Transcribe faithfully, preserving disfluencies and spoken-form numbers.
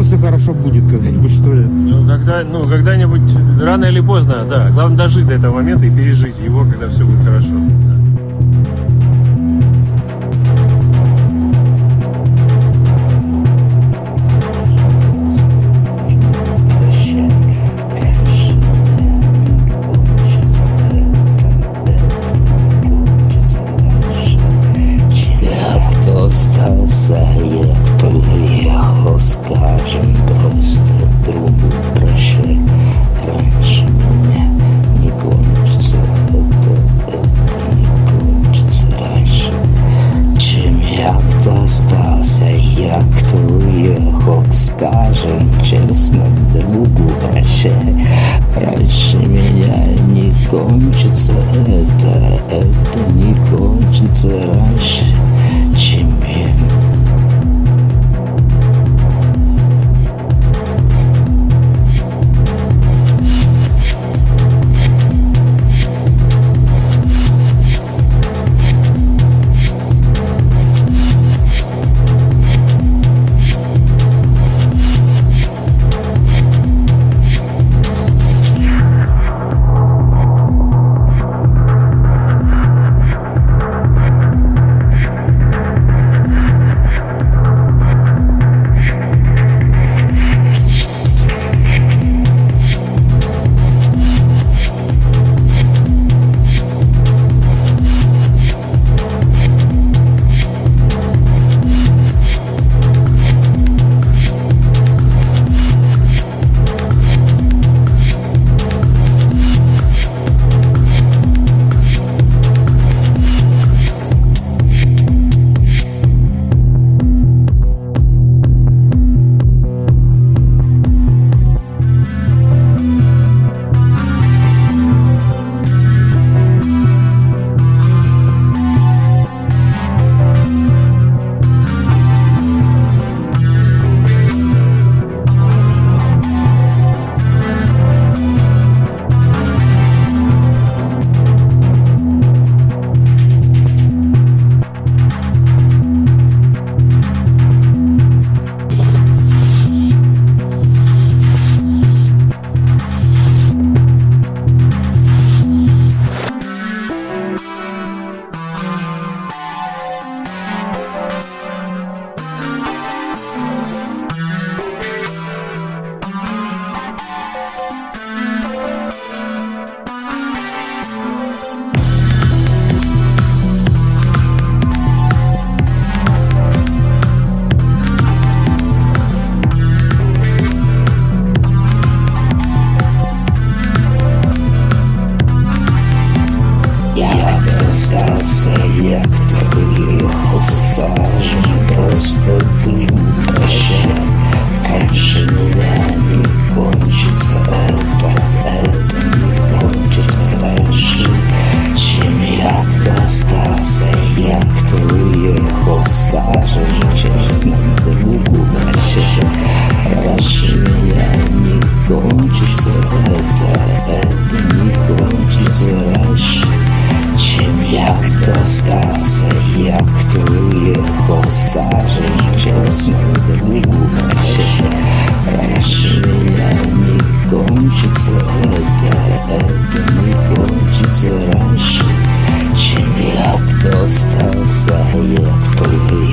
все хорошо будет когда-нибудь, что ли? Ну, когда, ну, когда-нибудь, рано или поздно, да. Главное дожить до этого момента и пережить его, когда все будет хорошо. Остался я, кто уехал, скажем просто другу прощай. Раньше меня не кончится, это, это не кончится раньше, чем я. Кто остался я, кто уехал, скажем честно другу прощай. Раньше меня не кончится, это, это не кончится раньше, чем я. Остался я, кто уехал, скажем просто другу прощай. Раньше меня не кончится, это, это не кончится раньше, чем я. Кто остался я, кто уехал, скажем честно другу прощай. Раньше меня не кончится, это, это не кончится раньше, чем я. Кто остался я, кто уехал, скажем честно другу прощай. Раньше меня не кончится, это, это не кончится раньше, чем я. Кто остался я, кто уехал,